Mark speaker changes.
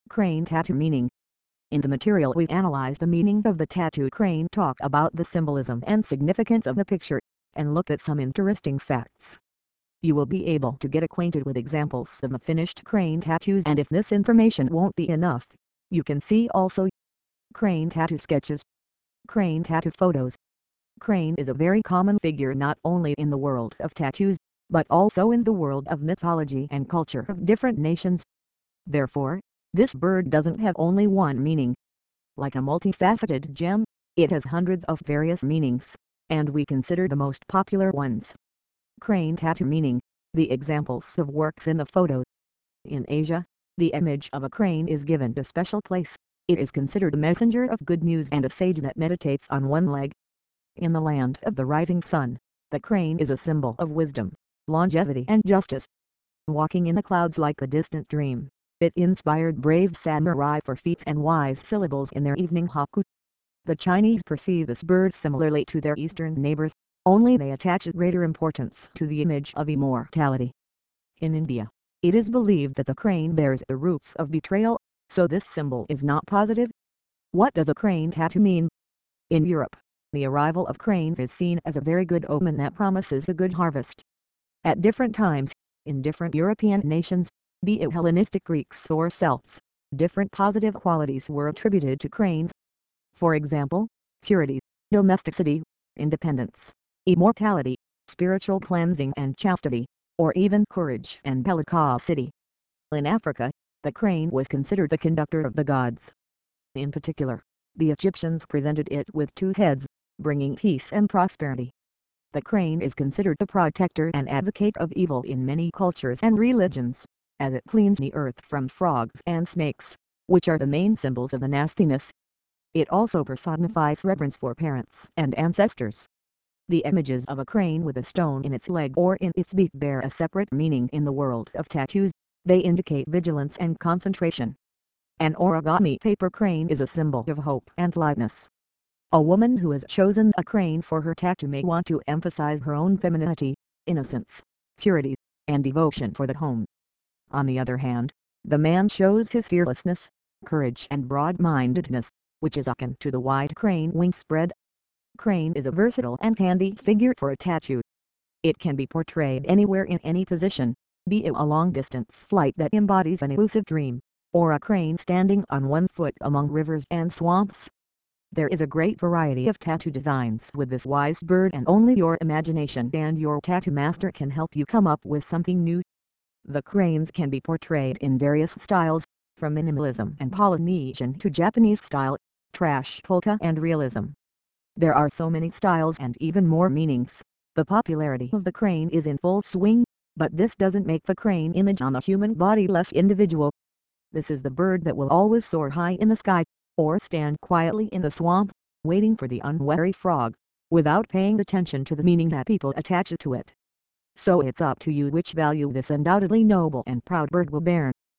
Speaker 1: Crane tattoo meaning. In the material we analyze the meaning of the tattoo crane, talk about the symbolism and significance of the picture, and look at some interesting facts. You will be able to get acquainted with examples of the finished crane tattoos, and if this information won't be enough, you can see also crane tattoo sketches, crane tattoo photos. Crane is a very common figure not only in the world of tattoos, but also in the world of mythology and culture of different nations. Therefore, this bird doesn't have only one meaning. Like a multifaceted gem, it has hundreds of various meanings, and we consider the most popular ones. Crane tattoo meaning, the examples of works in the photos. In Asia, the image of a crane is given a special place. It is considered a messenger of good news and a sage that meditates on one leg. In the land of the rising sun, the crane is a symbol of wisdom, longevity and justice. Walking in the clouds like a distant dream, it inspired brave samurai for feats and wise syllables in their evening haiku. The Chinese perceive this bird similarly to their eastern neighbors, only they attach greater importance to the image of immortality. In India, it is believed that the crane bears the roots of betrayal, so this symbol is not positive. What does a crane tattoo mean? In Europe, the arrival of cranes is seen as a very good omen that promises a good harvest. At different times, in different European nations, be it Hellenistic Greeks or Celts, different positive qualities were attributed to cranes. For example, purity, domesticity, independence, immortality, spiritual cleansing and chastity, or even courage and bellicosity. In Africa, the crane was considered the conductor of the gods. In particular, the Egyptians presented it with two heads, bringing peace and prosperity. The crane is considered the protector and advocate of evil in many cultures and religions, as it cleans the earth from frogs and snakes, which are the main symbols of the nastiness. It also personifies reverence for parents and ancestors. The images of a crane with a stone in its leg or in its beak bear a separate meaning in the world of tattoos. They indicate vigilance and concentration. An origami paper crane is a symbol of hope and lightness. A woman who has chosen a crane for her tattoo may want to emphasize her own femininity, innocence, purity, and devotion for the home. On the other hand, the man shows his fearlessness, courage and broad-mindedness, which is akin to the wide crane wing spread. Crane is a versatile and handy figure for a tattoo. It can be portrayed anywhere in any position, be it a long-distance flight that embodies an elusive dream, or a crane standing on one foot among rivers and swamps. There is a great variety of tattoo designs with this wise bird, and only your imagination and your tattoo master can help you come up with something new. The cranes can be portrayed in various styles, from minimalism and Polynesian to Japanese style, trash polka and realism. There are so many styles and even more meanings. The popularity of the crane is in full swing, but this doesn't make the crane image on the human body less individual. This is the bird that will always soar high in the sky, or stand quietly in the swamp, waiting for the unwary frog, without paying attention to the meaning that people attach to it. So it's up to you which value this undoubtedly noble and proud bird will bear.